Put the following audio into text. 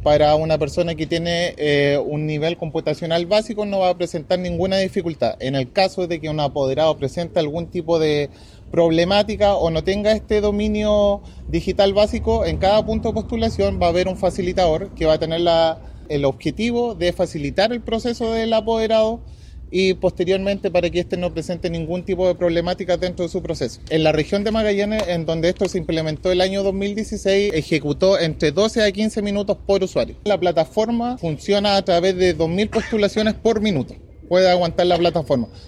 para una persona que tiene un nivel computacional básico no va a presentar ninguna dificultad. En el caso de que un apoderado presente algún tipo de problemática o no tenga este dominio digital básico, en cada punto de postulación va a haber un facilitador que va a tener el objetivo de facilitar el proceso del apoderado y posteriormente para que éste no presente ningún tipo de problemática dentro de su proceso. En la región de Magallanes, en donde esto se implementó el año 2016, ejecutó entre 12 a 15 minutos por usuario. La plataforma funciona a través de 2.000 postulaciones por minuto. Puede aguantar la plataforma.